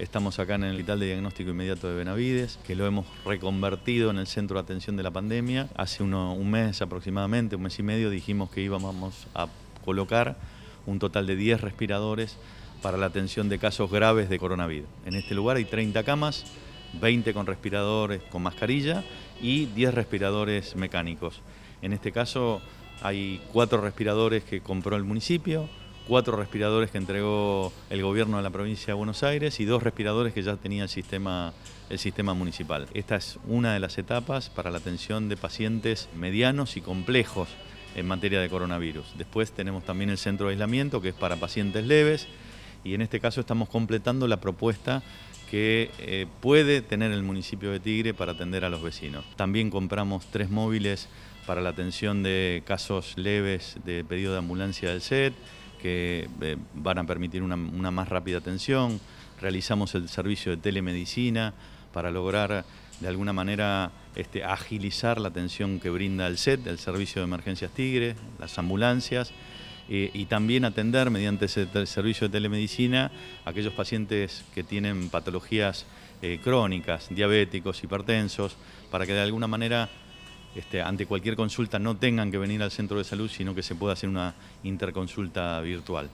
Estamos acá en el Hospital de Diagnóstico Inmediato de Benavides, que lo hemos reconvertido en el centro de atención de la pandemia. Hace un mes aproximadamente, un mes y medio, dijimos que íbamos a colocar un total de 10 respiradores para la atención de casos graves de coronavirus. En este lugar hay 30 camas, 20 con respiradores con mascarilla y 10 respiradores mecánicos. En este caso hay 4 respiradores que compró el municipio, 4 respiradores que entregó el gobierno de la provincia de Buenos Aires y 2 respiradores que ya tenía el sistema municipal. Esta es una de las etapas para la atención de pacientes medianos y complejos en materia de coronavirus. Después tenemos también el centro de aislamiento, que es para pacientes leves, y en este caso estamos completando la propuesta que puede tener el municipio de Tigre para atender a los vecinos. También compramos 3 móviles para la atención de casos leves de pedido de ambulancia del SET, que van a permitir una más rápida atención. Realizamos el servicio de telemedicina para lograr de alguna manera agilizar la atención que brinda el SET, el Servicio de Emergencias Tigre, las ambulancias, y también atender mediante ese servicio de telemedicina a aquellos pacientes que tienen patologías crónicas, diabéticos, hipertensos, para que de alguna manera ante cualquier consulta no tengan que venir al centro de salud, sino que se pueda hacer una interconsulta virtual.